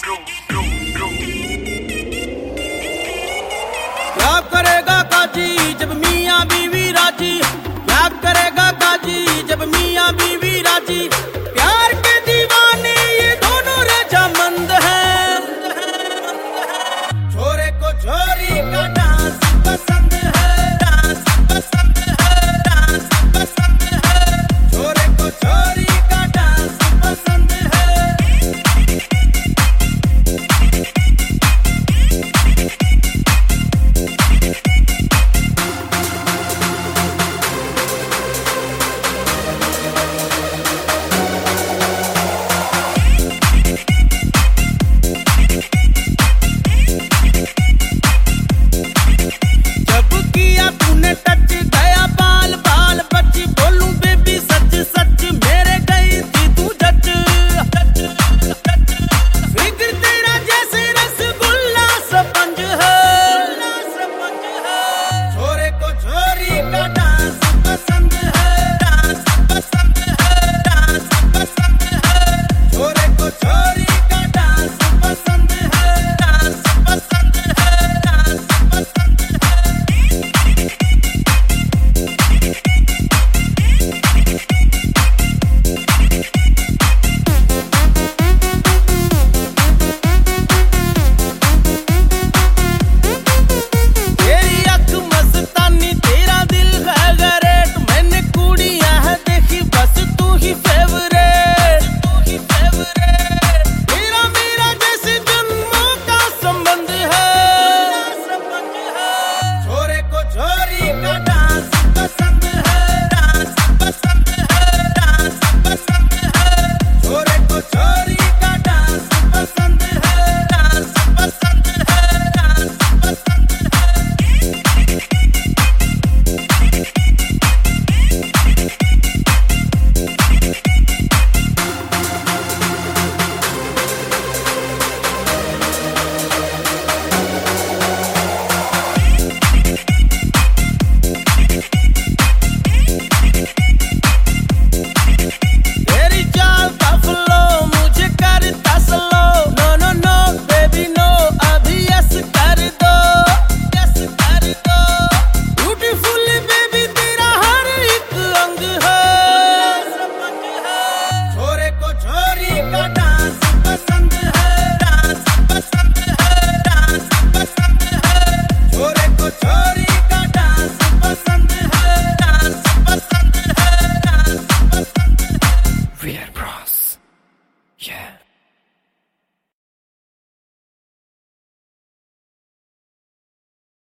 क्या करेगा काजी जब मियां बीवी राजी, क्या करेगा काजी जब मियां बीवी राजी। प्यार के दीवाने ये दोनों रजामंद हैं। छोरे को छोरी का डांस पसंद है, डांस पसंद है, डांस पसंद है। छोरे को छोरी का डांस पसंद है। Yeah.